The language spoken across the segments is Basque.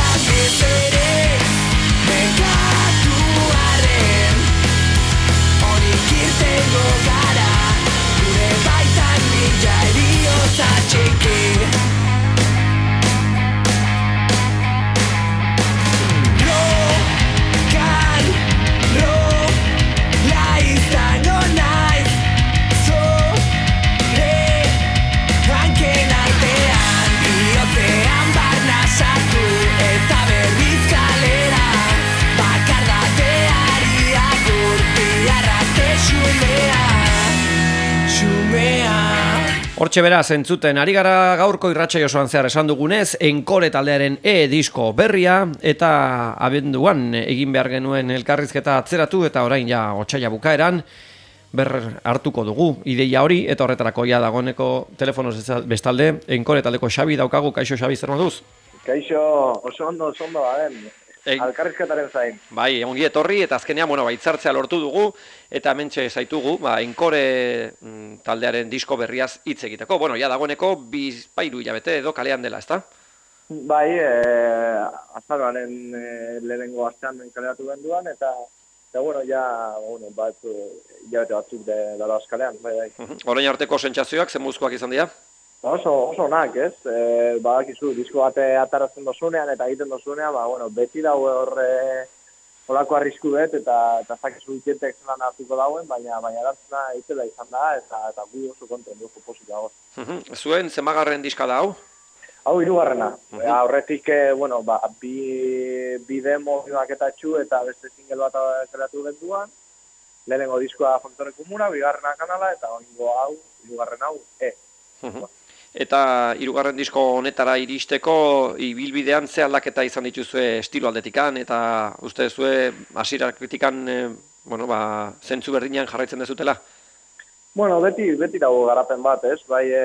ez ere nekatu arren onik irtengo gara gure baitan mila heriotza txiki. Hortxe beraz, entzuten, ari gara gaurko irratsaio osoan zehar esan dugunez, Encore taldearen disko berria, eta abenduan egin behar genuen elkarrizketa atzeratu, eta orain ja otsaila bukaeran, hartuko dugu ideia hori, eta horretarako ja dagoeneko telefonoz bestalde, Encore taldeko Xabi daukagu. Kaixo Xabi, zer moduz? Kaixo, oso ondo, alkarrizketaren zain. Bai, ongi etorri, eta azkenean, hitzartzea lortu dugu, eta hementxe zaitugu, Encore taldearen disko berriaz hitz egiteko. Ja dagoeneko bizpairu hilabete edo kalean dela, ezta? Bai, azaroaren lehenengo astean kaleratu genduan, eta hilabete batzuk dela askalean. Orain arteko sentsazioak, zen muzkoak izan dira? Oso onak, ez? Badakizu, disko bate ataratzen dozunean eta egiten dozunean, beti daue horrelako arrisku bet, eta zakizu itientek zelan hartuko dauen, baina erantzuna eitela izan da, eta gu oso konten dugu posik dago. Zuen, zemagarren diska da hau? Hau, hirugarrena. Horretik, bi demo maketatxu eta beste single bat kreatu genduan, lehenengo diskoa Faktore Komuna, bigarrena kanala, eta hau, hirugarren hau, Eta hirugarren disko honetara iristeko ibilbidean ze aldaketa izan dituzue estilo aldetikan, eta uste zue hasiera kritikan zentzu berdinean jarraitzen dezutela? Beti dago garapen bat, ez?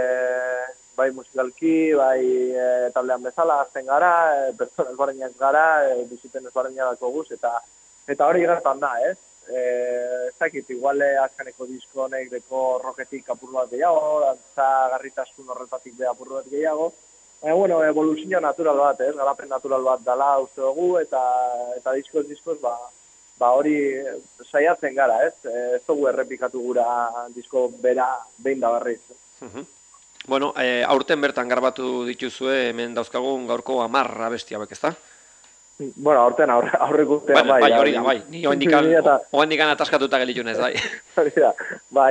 Bai musikalki, bai taldean bezala azten gara, pertsona ezberdinak gara, biziten ezberdinak guz, eta hori gertan da, ez? Zakit, igual azkaneko disko honek deko roketik apur bat gehiago, dantza garritasun horretatik be apur bat gehiago. Evoluzio natural bat, ez? Garapen natural bat dala uste dugu, eta diskoz, hori saiatzen gara, ez? Ez dugu errepikatu gura disko bera behin da berriz. Aurten bertan garbatu dituzue, hemen dauzkagun gaurko 10 abesti hauek, ezta? Aurten aurreko urtean bai. Hori da, bai. Ni oendikan ataskatuta gelitunez, bai. Hori da, bai,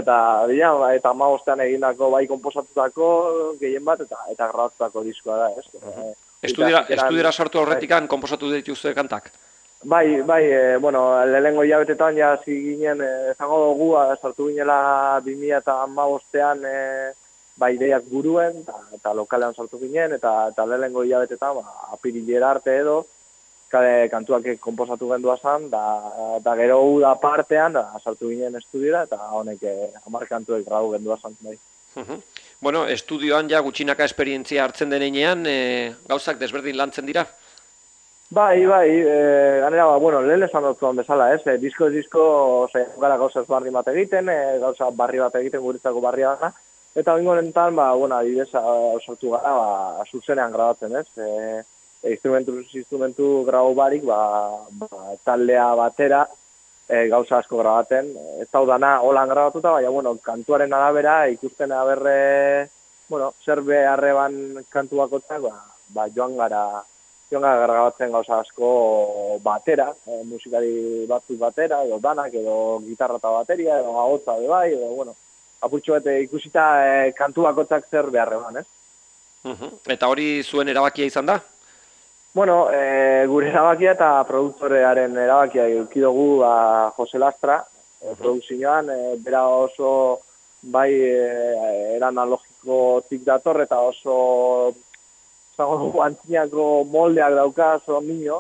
2015 egindako, bai, konposatutako gehien bat, eta grabatutako diskoa da, ez? Estudiera sartu horretikan konposatu dituzue kantak? Bai, lehenengo hilabetetan ja ziginen, ezango dugu, sartu ginela 2015an, ideiak buruen, eta lokalean sartu ginen, eta lehenengo hilabetetan, apirilera arte edo, kantuak konposatu gendua zan, da gero uda partean, sartu ginen estudiora, eta honek 10 kantuek grau gendua zan. Estudioan ja gutxinaka esperientzia hartzen denean, gauzak desberdin lantzen dira? Bai, ganera, lehen esan dutzuan bezala, ez? Disko, gara gauza ezbarri bat egiten, gauza barri bat egiten guretzako barria dana, eta bingo honetan, adibidez, sortu gara, zuzenean grabatzen, ez? Instrumentu grau barik, taldea batera, gauza asko grabaten. Ez hau dana holan grabatuta, baina, kantuaren arabera, ikusten aberre, zer beharreban kantuakotzak, joan gara grabatzen gauza asko batera, musikari batzuk batera, edo danak, edo gitarra eta bateria, edo agotza de bai, edo, apurtxo bete ikusita kantuakotzak zer beharreban, ez? Eta hori zuen erabakia izan da? Gure erabakia eta produktorearen erabakia eukidugu Jose Lastra, produkzioan, bera oso bai eran analogikotik dator eta oso antzinako moldeak dauka oso minio,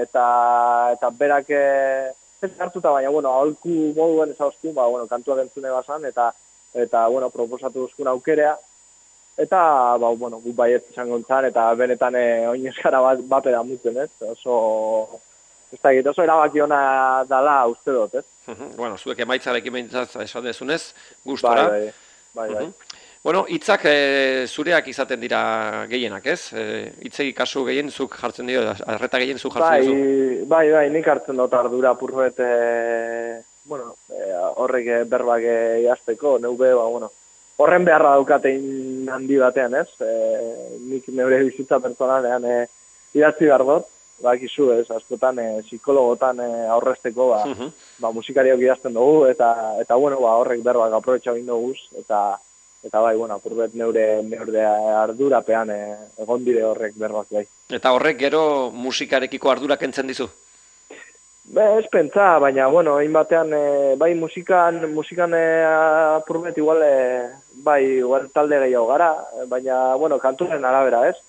eta berak ez hartuta, baina, aholku moduen ezauzkun, kantuak entzune bazan, eta proposatu duzkun aukerea, eta, gu baiet izango entzan, eta benetan oinezkara bat edamutzen, ez? Oso erabaki ona dala uste dut, ez? Zuek emaitzarekin behintzat esan dezunez, gustora. Bai. Bueno, hitzak zureak izaten dira gehienak, ez? Hitzegi kasu gehien zuk jartzen dio, arreta gehien zuk jartzen duzu. Bai, nik hartzen dut ardura apurret, bueno, horrek berbak jazteko, neube, bueno, horren beharra daukatein handi batean, ez? Nik neure bizitza personalean idatzi behar dut, bakizu, ez, askotan psikologotan aurrezteko, musikariok idazten dugu, eta bueno, horrek berbak aprobetxa egin dugu, eta bai, bueno, apurbet neure ardurapean egon dire horrek berbak bai. Eta horrek gero musikarekiko ardura kentzen dizu? Ez pentsa, baina, bueno, hain batean, bai musikan apurbet igual talde gehiago gara, baina, bueno, kanturen arabera, ez?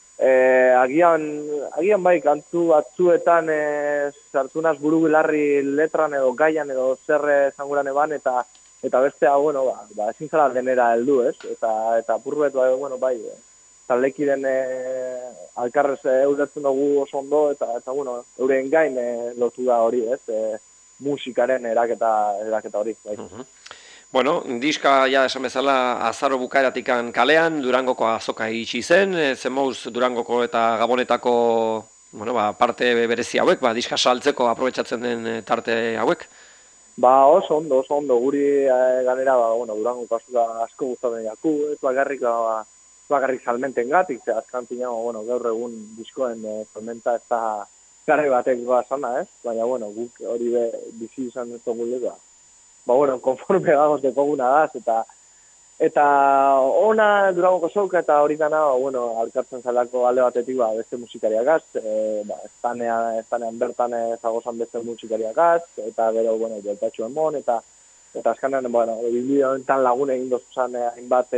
Agian bai, kantu batzuetan sartunaz buru bilarri letran edo gaian edo zer zanguran eban, eta bestea, bueno, ezin zara denera heldu, ez? Eta apurbet, bueno, bai, taldekiren alkarrez euretzen dugu oso ondo, eta bueno, euren gain lotu da hori, ez? Musikaren eraketa hori, bai. Bueno, diska, ja, esan bezala, azaro bukaeratikan kalean, Durangoko azoka itxi zen, zemouz Durangoko eta Gabonetako, bueno, parte berezi hauek, diska saltzeko aprobetxatzen den tarte hauek? Oso ondo, guri ganera, bueno, Durangoko azoka asko gustatzen jaku, ez bakarrik salmenten gatik, azkan pina, bueno, gaur egun diskoen salmenta ez da garri batek basana, ez? Baina, bueno, guk hori bizi izan ez dugu bueno, konforme gagoz dekoguna daz, eta ona Durangoko zauka eta hori gana, bueno, alkartzen zalako alde batetik, beste musikariakaz, estanean bertan zagozan beste musikariakaz, eta gero, bueno, jeltatxo emon, eta azkanean, bueno, biblio enten lagun egin dozuzan hainbat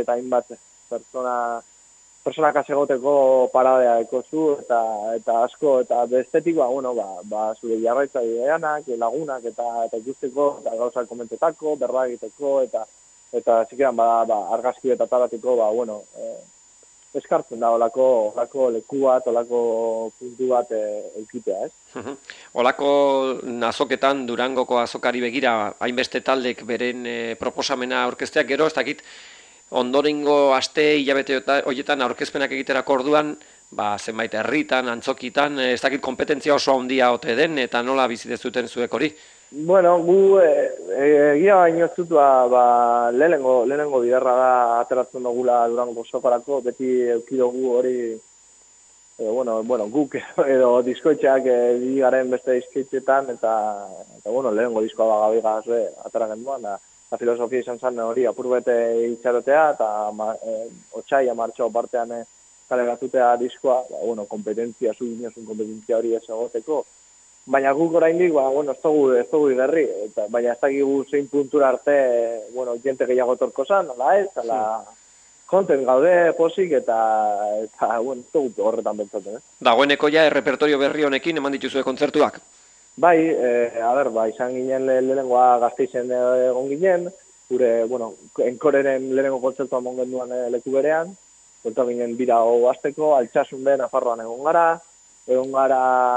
personakaz egoteko paradea ekozu, eta asko, eta bestetik, bueno, zure jarraitza ideanak, lagunak, eta ikusteko, eta gauzak komentetako, berra egiteko, eta zikeran, argazki eta talatiko, bueno, eskartzen da, olako leku bat, olako puntu bat eukitea, ez? Olako azoketan, Durangoko azokari begira, hainbeste taldek beren proposamena aurkezteak gero, ez dakit, ondorengo aste hilabete horietan aurkezpenak egiterako orduan, zenbait herritan, antzokitan, ez dakit kompetentzia oso handia ote den, eta nola bizitezuten zuek hori? Bueno, gu egia baino ez dut, lehenengo biderra da ateratzen dugula Durangoko azokarako, beti eukidogu hori, bueno, guk edo diskoetxeak garen beste diskoetxeetan, eta bueno, lehenengo diskoa gabigaz atera genduan, la filosofia izan zen hori apurbete itxarotea, eta otxaia martxo partean kalegatutea diskoa, bueno, kompetentzia, kompetentzia hori ez egoteko. Baina guk oraindik, bueno, ez dugu igerri, baina ez dakigu zein puntura arte, bueno, jente gehiago torko zan, ala ez, ala konten gaude posik, eta bueno, ez dugu horretan bentzaten, Dagoeneko ja, errepertorio berri honekin eman dituzue kontzertuak? Bai, izan ginen lehenengoa Gasteizen egon ginen, gure, bueno, enkoreren lehenengo kontzertua mongen duan leku berean, kontu ginen bira hau azteko, Altsasun ben Nafarroan egon gara,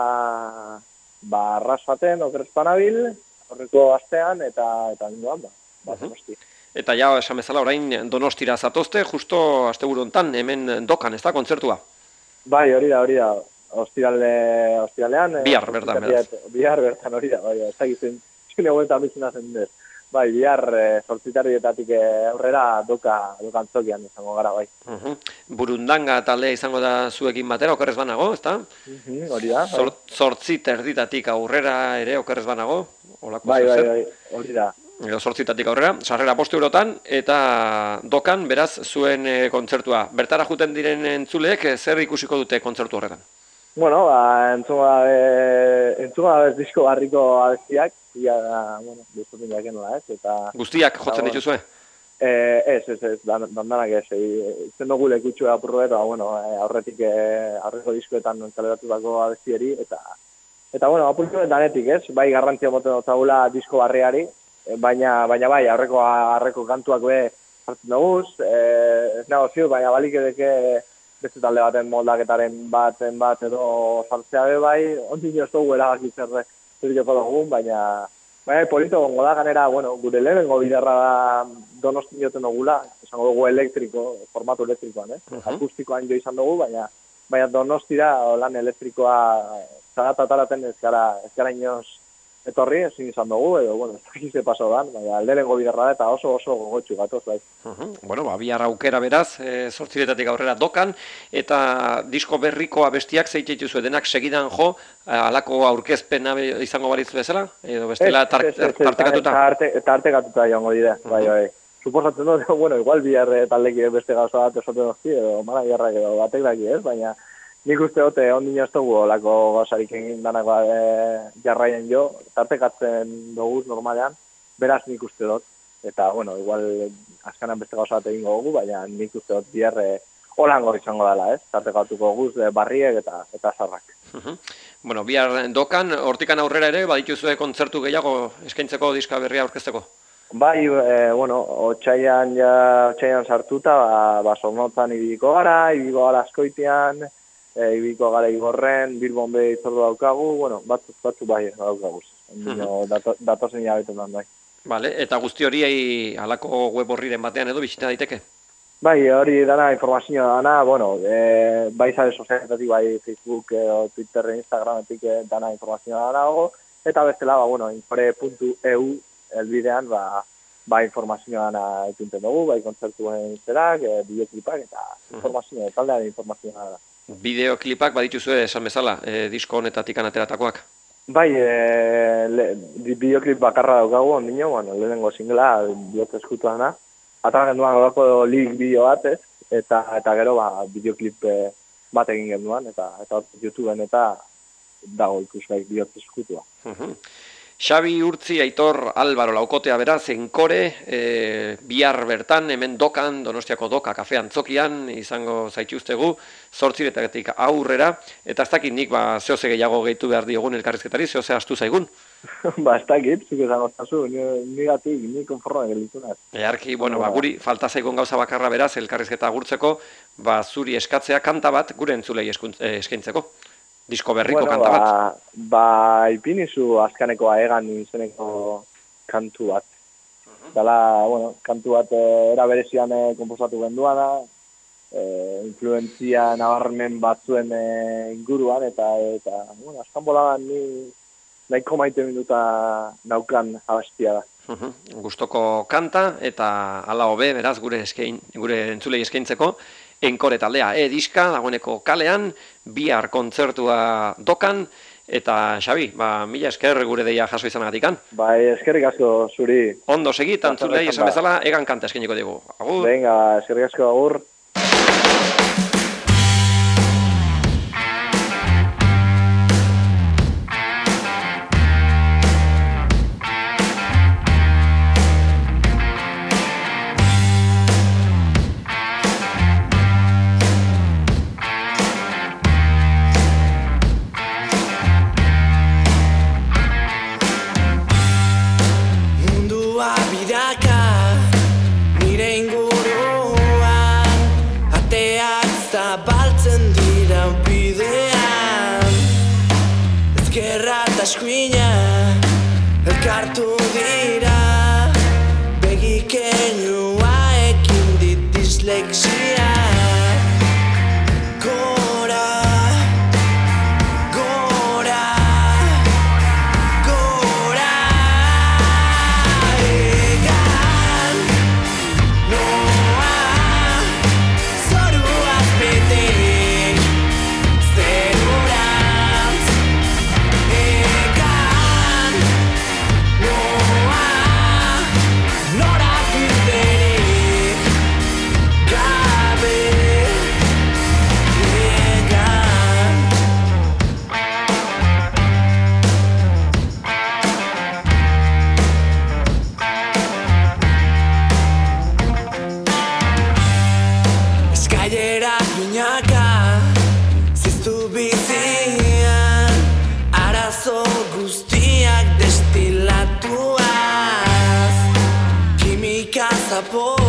Arrasaten, Okerespanabil, horreko astean, eta ninduan, Donosti. Eta ja, esan bezala, orain Donostira zatozte, justo asteburu hontan, hemen dokan, ez da, kontzertua? Bai, hori da. Ostiralean. Bihar bertan, beraz. Bihar bertan hori da, bai, ez dakitzen, zune guetan bizuna zen dut. Bai, bihar sortzitarrietatik aurrera doka antzokian izango gara, bai. Burundanga taldea izango da zuekin batera, okerrez banago, ez da? Hori da. Zortzi terditatik aurrera ere okerrez banago? Bai, hori da. Zortzitatik aurrera, sarrera 5 eurotan, eta dokan, beraz, zuen kontzertua. Bertara juten diren entzuleek, zer ikusiko dute kontzertu horretan? Bueno, entzuma bez disko barriko abestiak, bueno, gustatzen jaken nola, ez? Guztiak jotzen dituzue? Ez, dandanak ez, zen dugu lekutxu apurro eta, bueno, aurreko diskoetan kaleratutako abestieri, eta bueno, apurro danetik, ez? Bai garrantzia moten dutagula disko barriari, baina bai, aurreko kantuak hartzen duguz, ez nago ziur, baina balik edeke beste talde baten moldaketaren bat edo sartzea bai, ondik ez dugu erabaki zer joko dugun, baina Polito gongo da, ganera, bueno, gure lehenengo biderra da Donosti joten dugula, esango dugu elektriko, formatu elektrikoan, akustikoan jo izan dugu, baina Donostira lan elektrikoa zagataraten ez gara inoz etorri, ezin izan dugu, edo, bueno, ez dakize paso dan, baina lehenengo biderra da eta oso gogotxu gatoz, bai. Bueno, bihar aukera beraz, 8 aurrera dokan, eta disko berriko abestiak zeiteitu denak segidan jo, halako aurkezpena izango balitz bezala, edo bestela tartekatuta? Tartekatuta joango dira, bai. Suposatzen dut, bueno, igual bihar taldeki beste gauza bat esaten dozti, edo managerrak edo batek daki ez, baina nik uste dute ondino ez dugu olako gauzarik egin danak jarraien jo, tartekatzen duguz normalean, beraz nik uste dut, eta, bueno, igual azkanan beste gauza bat egingo dugu, baina nik uste dut bihar holango izango dela, ez? Tartekatuko guz barriek eta zarrak. Bueno, bihar dokan, hortikan aurrera ere, badituzue kontzertu gehiago eskaintzeko diska berria aurkezteko? Bai, bueno, otsaian sartuta, Zornotzan ibiliko gara askoitean, ibiliko gara Igorren, Bilbon be itzordu daukagu, bueno, batzu bai daukaguz. Datozen hilabetetan bai. Vale, eta guzti hori halako web horriren batean edo bisita daiteke? Bai, hori dana informazioa dana, bueno, bai sare sozialetatik, bai Facebook, Twitter, Instagrametik dana informazioa dago, eta bestela, bueno, infore.eu elbidean, informazioan ekinten dugu, bai kontzertuen zerak, bideoklipak, eta informazioa, taldean informazioa da. Bideoklipak badituzue esan bezala, disko honetatik ateratakoak? Bai, bideoklip bakarra daukagu, ondino, bueno, lehenengo singela, bihotz eskutuana, atara genduan horako lik bideo bat, eta gero, bideoklip bat egin genduan, eta YouTubeen eta dago ikusgaik bihotz eskutua. Xabi Urtzi, Aitor, Álvaro laukotea beraz, Enkore, bihar bertan, hemen dokan, Donostiako doka kafean zokian, izango zaituztegu, 8 aurrera, eta ez dakit nik, zehose gehiago gehitu behar diogun elkarrizketari, zehose astu zaigun? Ez dakit, zuk esan oztazu, ni konforma gelditunaz. Earki, bueno, guri falta zaigun gauza bakarra beraz, elkarrizketa agurtzeko, zuri eskatzea kanta bat gure entzulei eskaintzeko. Disko berriko kanta bat? Ipinizu azkaneko aegan izeneko kantu bat. Dala, bueno, kantu bat era berezian komposatu genduana, influentzia nabarmen batzuen inguruan, eta bueno, azkan boladan ni nahiko maite minuta naukan abestia da. Gustoko kanta, eta hala hobe, beraz, gure entzulei eskaintzeko, Enkore taldea diska, dagoeneko kalean, bihar kontzertua dokan, eta Xabi, mila esker gure deia jaso izanagatikan. Bai, eskerrik asko zuri. Ondo segit, antzulei esan bezala, egan kanta eskainiko dugu. Agur. Venga, eskerrik asko, agur. Eskuina, elkartu dira, begikenyua ekin dit dislexia. Gora, gora, gora, egan, noa, zoruaz betek, zerurantz. Ziztu bizian, arazo guztiak destilatuaz, kimika zapo